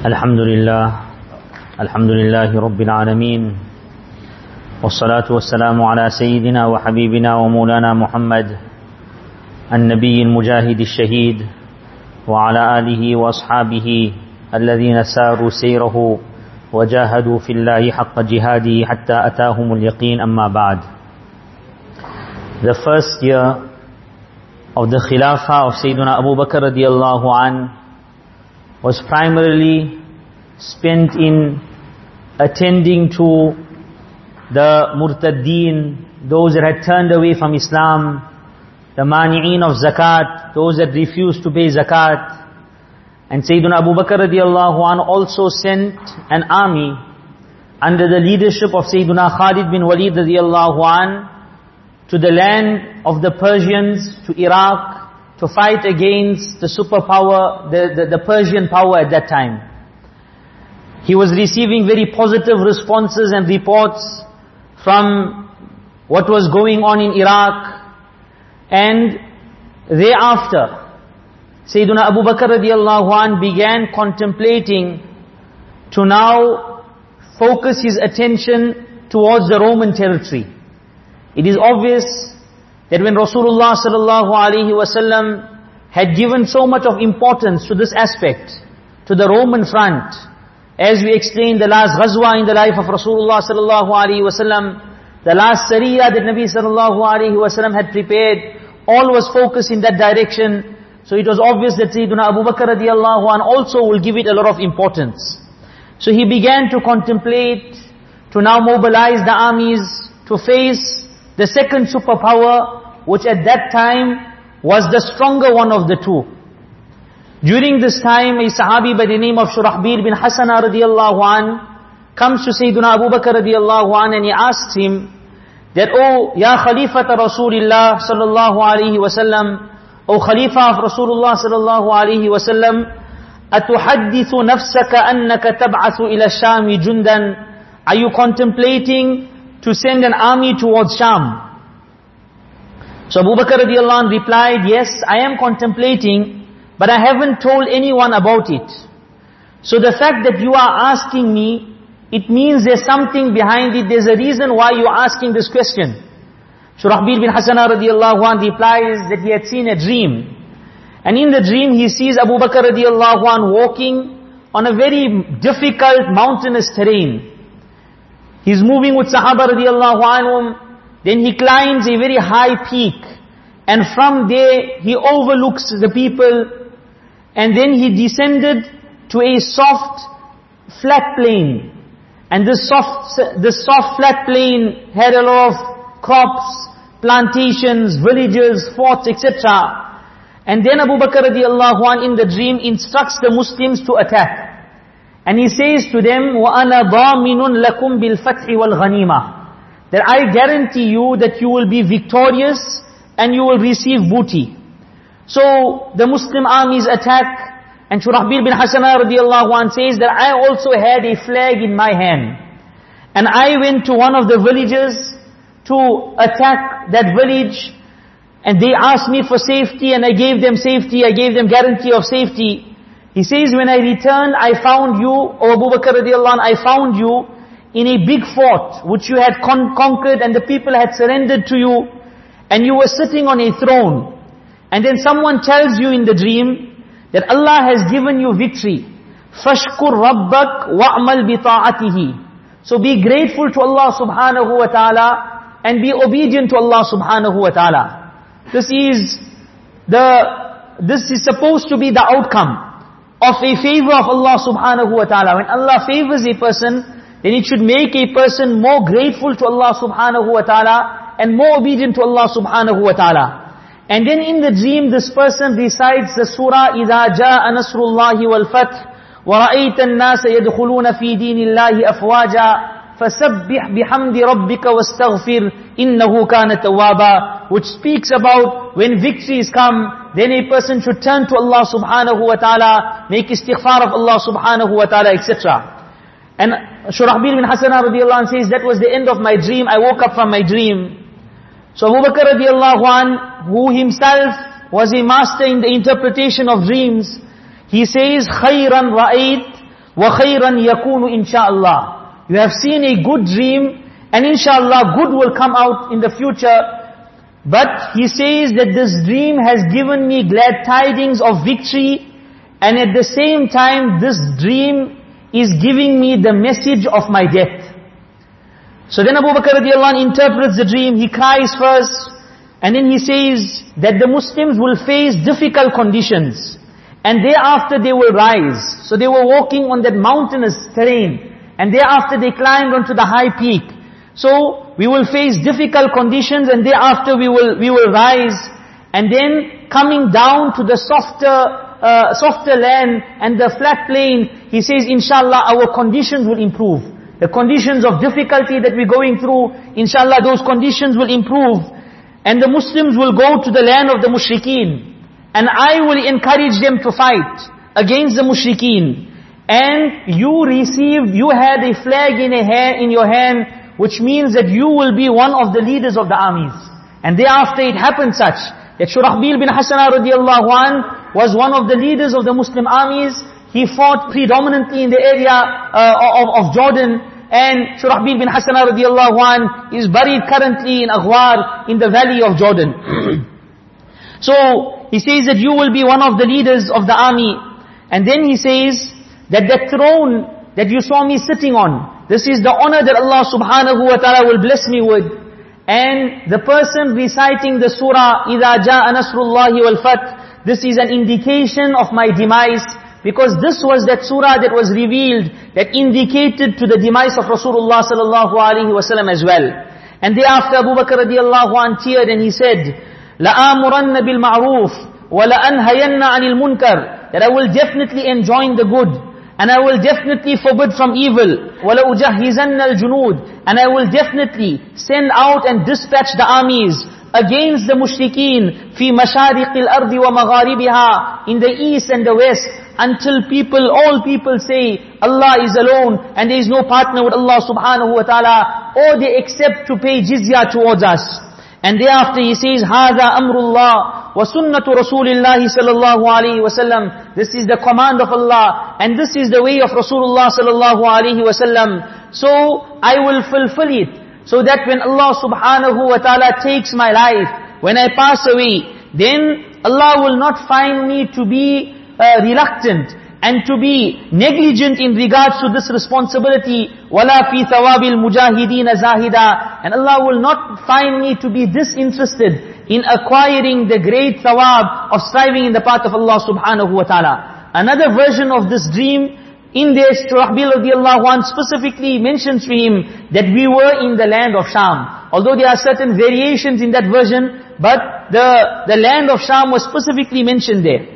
الحمد لله رب العالمين والصلاة والسلام على سيدنا وحبيبنا ومولانا محمد النبي المجاهد الشهيد وعلى آله وأصحابه الذين ساروا سيره وجاهدوا في الله حق جهاده حتى أتاهم اليقين. أما بعد. The first year of the Khilafah of Sayyidina Abu Bakr radiallahu an was primarily spent in attending to the murtaddeen, those that had turned away from Islam, the mani'een of zakat, those that refused to pay zakat. And Sayyidina Abu Bakr radiallahu an also sent an army under the leadership of Sayyidina Khalid bin Walid radiallahu an to the land of the Persians, to Iraq, to fight against the superpower, the Persian power at that time. He was receiving very positive responses and reports from what was going on in Iraq. And thereafter, Sayyidina Abu Bakr radiallahu an began contemplating to now focus his attention towards the Roman territory. It is obvious that when Rasulullah sallallahu alaihi wasallam had given so much of importance to this aspect, to the Roman front, as we explained the last ghazwa in the life of Rasulullah sallallahu alaihi wasallam, the last sariyah that Nabi sallallahu alaihi wasallam had prepared, all was focused in that direction. So it was obvious that Sayyidina Abu Bakr radiallahu an also will give it a lot of importance. So he began to contemplate, to now mobilize the armies to face the second superpower, which at that time was the stronger one of the two. During this time, a sahabi by the name of Shurahbil bin Hasana radiallahu an comes to Sayyidina Abu Bakr radiallahu an and he asks him that, "Oh, Ya Khalifata Rasulillah sallallahu alayhi wasallam, O Khalifa of Rasulullah sallallahu alayhi wasallam, atuhaddithu nafsaka annaka tab'athu ila Shami jundan?" Are you contemplating to send an army towards Sham? So Abu Bakr radiallahu anh replied, "Yes, I am contemplating, but I haven't told anyone about it." So the fact that you are asking me, it means there's something behind it, there's a reason why you're asking this question. Shurahbil bin Hasana radiallahu anh replies that he had seen a dream. And in the dream he sees Abu Bakr radiallahu anh walking on a very difficult mountainous terrain. He's moving with Sahaba radiallahu anhum, then he climbs a very high peak, and from there he overlooks the people, and then he descended to a soft, flat plain. And this soft flat plain had a lot of crops, plantations, villages, forts, etc. And then Abu Bakr radiallahu anh in the dream instructs the Muslims to attack. And he says to them, وَأَنَا ضَامِنٌ لَكُمْ بِالْفَتْحِ وَالْغَنِيمَةِ, that I guarantee you that you will be victorious and you will receive booty. So the Muslim armies attack, and Shurahbil bin Hasana radiallahu anh says that I also had a flag in my hand. And I went to one of the villages to attack that village, and they asked me for safety, and I gave them safety, I gave them guarantee of safety. He says, when I returned, I found you, O Abu Bakr radiallahu anh, I found you in a big fort, which you had conquered and the people had surrendered to you, and you were sitting on a throne. And then someone tells you in the dream that Allah has given you victory. فَاشْكُرْ رَبَّكْ وَأْمَلْ بِطَاعَتِهِ. So be grateful to Allah subhanahu wa ta'ala and be obedient to Allah subhanahu wa ta'ala. This is supposed to be the outcome of a favor of Allah subhanahu wa ta'ala. When Allah favors a person, then it should make a person more grateful to Allah subhanahu wa ta'ala and more obedient to Allah subhanahu wa ta'ala. And then in the dream, this person recites the surah, إِذَا جَاءَ نَصْرُ اللَّهِ وَالْفَتْحِ وَرَأَيْتَ النَّاسَ يَدْخُلُونَ فِي دِينِ اللَّهِ أَفْوَاجًا فَسَبِّحْ بِحَمْدِ رَبِّكَ وَاسْتَغْفِرْ إِنَّهُ كَانَ تَوَّابًا, which speaks about when victories come, then a person should turn to Allah subhanahu wa ta'ala, make istighfar of Allah subhanahu wa ta'ala, etc. And Shurahbil bin Hasana radiallahu anh says, that was the end of my dream, I woke up from my dream. So Abu Bakr radiallahu anh, who himself was a master in the interpretation of dreams, he says, خَيْرًا رَأَيْتْ وَخَيْرًا يَكُونُ إِنشَاءَ. You have seen a good dream, and inshallah good will come out in the future. But he says that this dream has given me glad tidings of victory, and at the same time this dream is giving me the message of my death. So then Abu Bakr radiallahu anh interprets the dream, he cries first, and then he says that the Muslims will face difficult conditions, and thereafter they will rise. So they were walking on that mountainous terrain, and thereafter they climbed onto the high peak. So we will face difficult conditions, and thereafter we will rise, and then coming down to the softer land and the flat plain, he says, inshallah, our conditions will improve. The conditions of difficulty that we're going through, inshallah, those conditions will improve. And the Muslims will go to the land of the mushrikeen. And I will encourage them to fight against the mushrikeen. And you had a flag in your hand, which means that you will be one of the leaders of the armies. And thereafter it happened such, that Shurahbil bin Hasana radiallahu anh was one of the leaders of the Muslim armies. He fought predominantly in the area of Jordan. And Shurahbil bin Hasana radiallahu anh is buried currently in Aghwar, in the valley of Jordan. So, he says that you will be one of the leaders of the army. And then he says that the throne that you saw me sitting on, this is the honor that Allah subhanahu wa ta'ala will bless me with. And the person reciting the surah, إِذَا جَاءَ نَصْرُ اللَّهِ وَالْفَتْحِ, this is an indication of my demise. Because this was that surah that was revealed, that indicated to the demise of Rasulullah sallallahu alaihi wasallam as well. And thereafter Abu Bakr radiallahu anh teared and he said, لَآمُرَنَّ بِالْمَعْرُوفِ وَلَأَنْهَيَنَّ عَنِ الْمُنْكَرِ, that I will definitely enjoin the good, and I will definitely forbid from evil. وَلَأُجَهِّزَنَّ الْجُنُودِ, and I will definitely send out and dispatch the armies against the mushrikeen, فِي مَشَارِقِ الْأَرْضِ وَمَغَارِبِهَا, in the east and the west, until all people say, Allah is alone, and there is no partner with Allah subhanahu wa ta'ala, or they accept to pay jizya towards us. And thereafter he says, هَذَا أَمْرُ اللَّهِ وَسُنَّةُ رَسُولِ اللَّهِ صَلَى اللَّهُ عَلَيْهِ وَسَلَّمْ. This is the command of Allah, and this is the way of Rasulullah sallallahu alaihi wasallam. So I will fulfill it, so that when Allah subhanahu wa ta'ala takes my life, when I pass away, then Allah will not find me to be reluctant and to be negligent in regards to this responsibility. وَلَا فِي ثَوَابِ الْمُجَاهِدِينَ زَاهِدًا, and Allah will not find me to be disinterested in acquiring the great thawab of striving in the path of Allah subhanahu wa ta'ala. Another version of this dream, in there Shurahbil radiallahu anh specifically mentions to him that we were in the land of Sham. Although there are certain variations in that version, but the land of Sham was specifically mentioned there.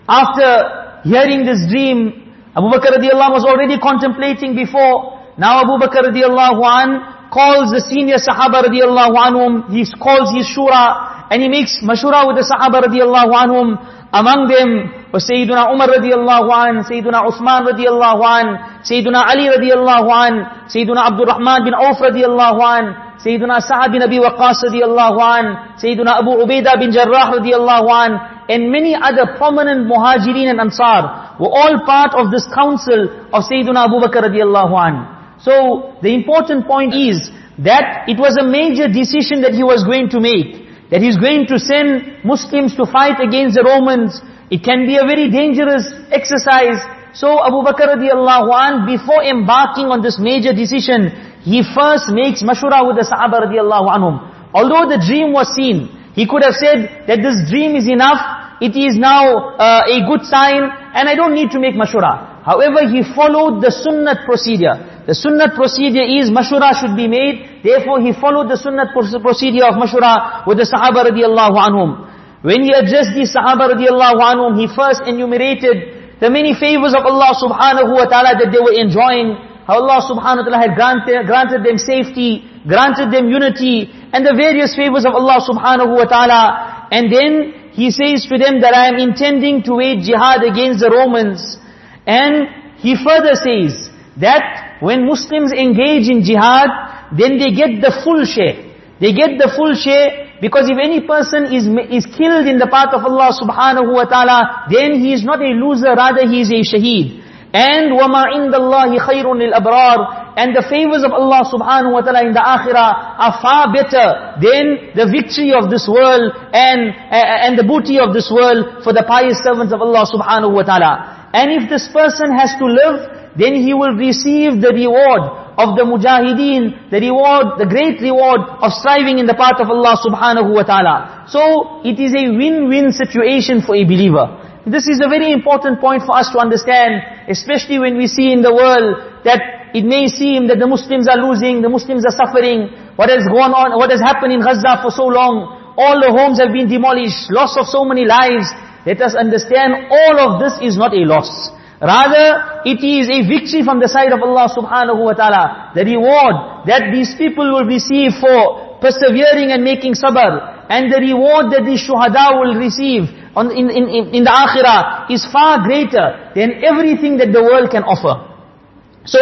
After hearing this dream, Abu Bakr radiallahu anh was already contemplating before. Now Abu Bakr radiallahu anh calls the senior Sahaba radiallahu anhum, he calls his shura, and he makes mashura with the Sahaba radiallahu anhum. Among them was Sayyiduna Umar radiallahu anh, Sayyiduna Uthman radiallahu anh, Sayyiduna Ali radiallahu anh, Sayyiduna Abdul Rahman bin Auf radiallahu anh, Sayyiduna Sa'ad bin Abi Waqqas radiallahu anh, Sayyiduna Abu Ubaidah bin Jarrah radiallahu anh, and many other prominent Muhajirin and Ansar were all part of this council of Sayyiduna Abu Bakr radiallahu anh. So the important point is that it was a major decision that he was going to make, that he's going to send Muslims to fight against the Romans. It can be a very dangerous exercise. So Abu Bakr radiallahu anh, before embarking on this major decision, he first makes mashura with the Sahaba radiallahu anhum. Although the dream was seen, he could have said that this dream is enough, it is now a good sign, and I don't need to make mashura. However, he followed the sunnat procedure. The sunnat procedure is mashura should be made. Therefore, he followed the sunnat procedure of mashura with the Sahaba radiallahu anhum. When he addressed the Sahaba radiallahu anhum, he first enumerated the many favors of Allah subhanahu wa ta'ala that they were enjoying. How Allah subhanahu wa ta'ala had granted them safety, granted them unity, and the various favors of Allah subhanahu wa ta'ala. And then he says to them that I am intending to wage jihad against the Romans. And he further says that when Muslims engage in jihad, then they get the full share. They get the full share, because if any person is killed in the path of Allah subhanahu wa ta'ala, then he is not a loser, rather he is a shaheed. And وَمَا عِنْدَ اللَّهِ خَيْرٌ لِلْأَبْرَارِ. And the favors of Allah subhanahu wa ta'ala in the akhirah are far better than the victory of this world and the booty of this world for the pious servants of Allah subhanahu wa ta'ala. And if this person has to live, then he will receive the reward of the mujahideen, the great reward of striving in the path of Allah subhanahu wa ta'ala. So, it is a win-win situation for a believer. This is a very important point for us to understand, especially when we see in the world that it may seem that the Muslims are losing, the Muslims are suffering, what has gone on, what has happened in Gaza for so long, all the homes have been demolished, loss of so many lives. Let us understand all of this is not a loss. Rather, it is a victory from the side of Allah subhanahu wa ta'ala. The reward that these people will receive for persevering and making sabr, and the reward that the shuhada will receive in the akhirah is far greater than everything that the world can offer. So,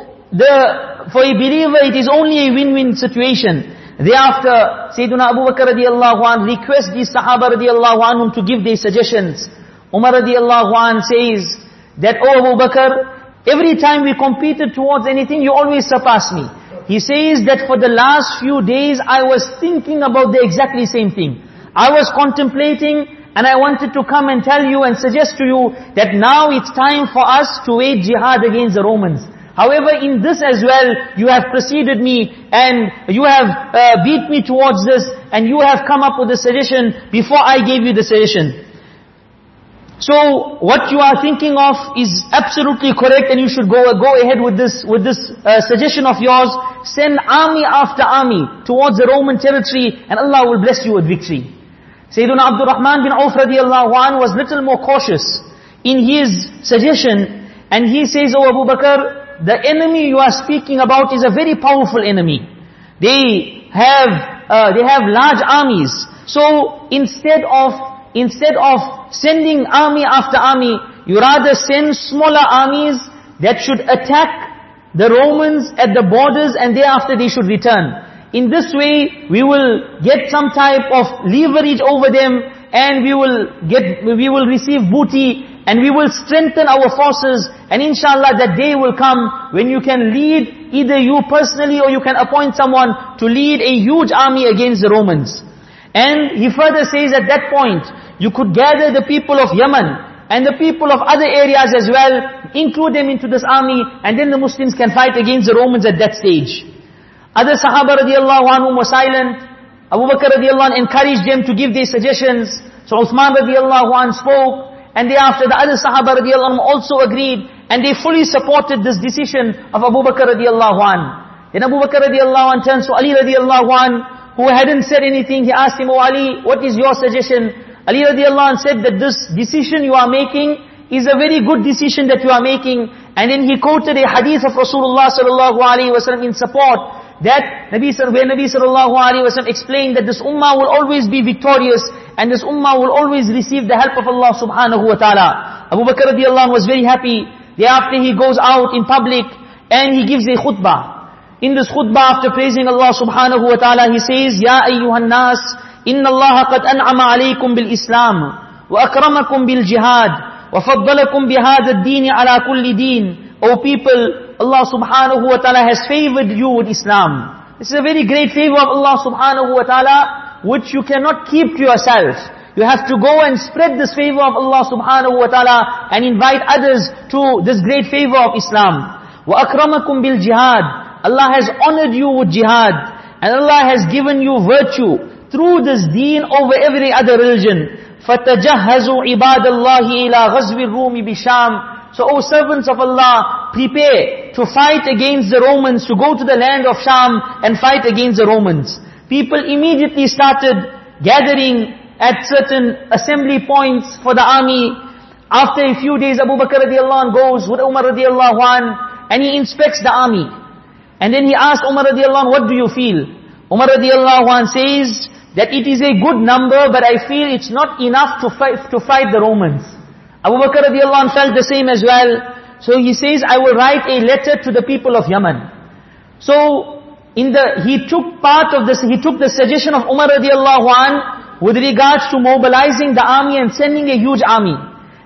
for a believer it is only a win-win situation. Thereafter, Sayyidina Abu Bakr radiallahu anhu requests the Sahaba radiallahu anhum to give their suggestions. Umar radiallahu anhu says that, "Oh Abu Bakr, every time we competed towards anything, you always surpass me." He says that for the last few days I was thinking about the exactly same thing. I was contemplating, and I wanted to come and tell you and suggest to you that now it's time for us to wage jihad against the Romans. However, in this as well, you have preceded me and you have beat me towards this, and you have come up with a suggestion before I gave you the suggestion. So, what you are thinking of is absolutely correct, and you should go ahead with this suggestion of yours. Send army after army towards the Roman territory, and Allah will bless you with victory. Sayyiduna Abdurrahman bin Auf radiallahu anhu was little more cautious in his suggestion, and he says, "Oh Abu Bakr, the enemy you are speaking about is a very powerful enemy. They have large armies. So instead of sending army after army, you rather send smaller armies that should attack the Romans at the borders, and thereafter they should return. In this way, we will get some type of leverage over them, and we will receive booty, and we will strengthen our forces, and inshallah that day will come when you can lead, either you personally or you can appoint someone to lead a huge army against the Romans." And he further says at that point, you could gather the people of Yemen and the people of other areas as well, include them into this army, and then the Muslims can fight against the Romans at that stage. Other Sahaba radiallahu anhum were silent. Abu Bakr radiallahu anhu encouraged them to give their suggestions. So Uthman radiallahu anhu spoke, and thereafter the other Sahaba radiallahu anhu also agreed, and they fully supported this decision of Abu Bakr radiallahu anhu. Then Abu Bakr radiallahu anhu turns to Ali radiallahu anhu, who hadn't said anything. He asked him, "Oh Ali, what is your suggestion?" Ali radiallahu anhu said that this decision you are making is a very good decision that you are making. And then he quoted a hadith of Rasulullah sallallahu alaihi wasallam in support, that Nabi sallallahu alaihi wasallam explained that this ummah will always be victorious, and this ummah will always receive the help of Allah subhanahu wa ta'ala. Abu Bakr radiallahu anhu was very happy. Thereafter he goes out in public and he gives a khutbah. In this khutbah, after praising Allah subhanahu wa ta'ala, he says, "Ya ayyuhan nas, inna Allah qad an'ama alaykum bil Islam, wa akramakum bil jihad, wa faddalakum bihadha ad-din ala kulli din." O people, Allah subhanahu wa ta'ala has favored you with Islam. This is a very great favor of Allah subhanahu wa ta'ala, which you cannot keep to yourself. You have to go and spread this favor of Allah subhanahu wa ta'ala and invite others to this great favor of Islam. Wa akramakum bil jihad. Allah has honored you with jihad, and Allah has given you virtue through this deen over every other religion. فَتَجَهَّزُوا عِبَادَ اللَّهِ إِلَى غَزْوِ الرُّومِ بِشَامِ. So, O servants of Allah, prepare to fight against the Romans, to go to the land of Sham and fight against the Romans. People immediately started gathering at certain assembly points for the army. After a few days, Abu Bakr radiallahu anh goes with Umar radiallahu anh, and he inspects the army. And then he asked Umar radiallahu anh, "What do you feel?" Umar radiallahu anh says that it is a good number, but I feel it's not enough to fight the Romans. Abu Bakr radiallahu anh felt the same as well. So he says, "I will write a letter to the people of Yemen." So he took the suggestion of Umar radiallahu anh with regards to mobilizing the army and sending a huge army.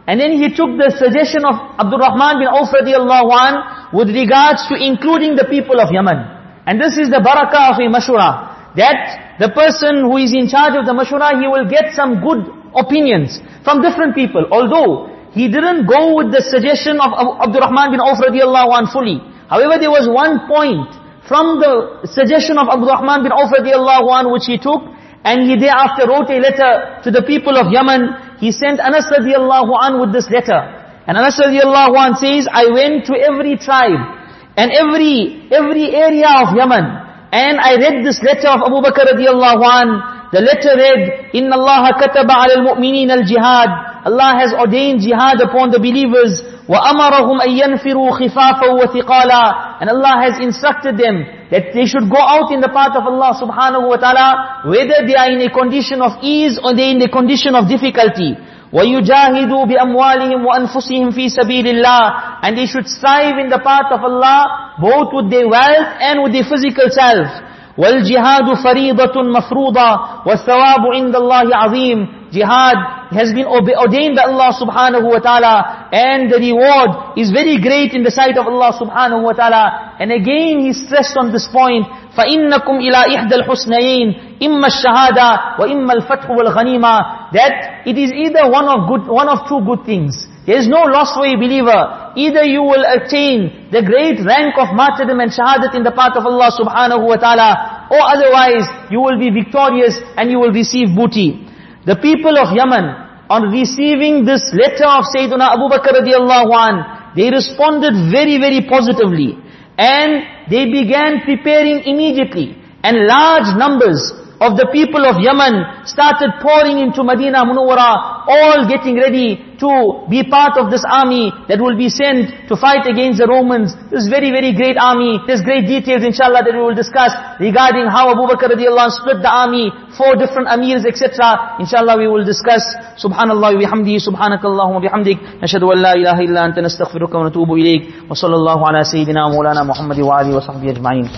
And then he took the suggestion of Abdurrahman bin Auf radiallahu an with regards to including the people of Yemen. And this is the barakah of a mashura. That the person who is in charge of the mashura, he will get some good opinions from different people. Although he didn't go with the suggestion of Abdurrahman bin Auf radiallahu an fully. However, there was one point from the suggestion of Abdurrahman bin Auf radiallahu an which he took, and he thereafter wrote a letter to the people of Yemen. He sent Anas radiallahu an with this letter. And Anas radiallahu an says, I went to every tribe and every area of Yemen, and I read this letter of Abu Bakr radiallahu an. The letter read, Inna Allah kataba ala al-mu'minin al-jihad. Allah has ordained jihad upon the believers. وَأَمَرَهُمْ أَن يَنْفِرُوا خِفَافًا وَثِقَالًا. And Allah has instructed them that they should go out in the path of Allah subhanahu wa ta'ala, whether they are in a condition of ease or they are in a condition of difficulty. وَيُجَاهِدُوا بِأَمْوَالِهِمْ وَأَنفُسِهِمْ فِي سَبِيلِ اللَّهِ. And they should strive in the path of Allah, both with their wealth and with their physical self. وَالْجِهَادُ فَرِيضَةٌ مَفْرُوضَةٌ وَالثَّوَابُ عِنْدَ اللَّهِ عَظِيمٌ. Jihad has been ordained by Allah subhanahu wa ta'ala, and the reward is very great in the sight of Allah subhanahu wa ta'ala. And again he stressed on this point, فَإِنَّكُمْ إِلَىٰ إِحْدَى الْحُسْنَيَيْنِ إِمَّا الشَّهَادَةِ وَإِمَّا الْفَتْحُ وَالْغَنِيمَةِ. That it is either one of two good things. There is no loss for a believer. Either you will attain the great rank of martyrdom and shahadat in the path of Allah subhanahu wa ta'ala, or otherwise you will be victorious and you will receive booty. The people of Yemen, on receiving this letter of Sayyidina Abu Bakr radiallahu an, they responded very, very positively. And they began preparing immediately. And large numbers of the people of Yemen started pouring into Medina Munawwara, all getting ready to be part of this army that will be sent to fight against the Romans. This very, very great army. There's great details inshallah that we will discuss regarding how Abu Bakr radiallahu anh split the army, 4 different amirs, etc. Inshallah we will discuss. Subhanallah wa bihamdihi, subhanakallahumma bihamdik, nashhadu an la ilaha illa anta nastaghfiruka wa natubu ilayk, wa sallallahu ala sayyidina wa maulana Muhammad wa alihi wa sahbihi ajma'in.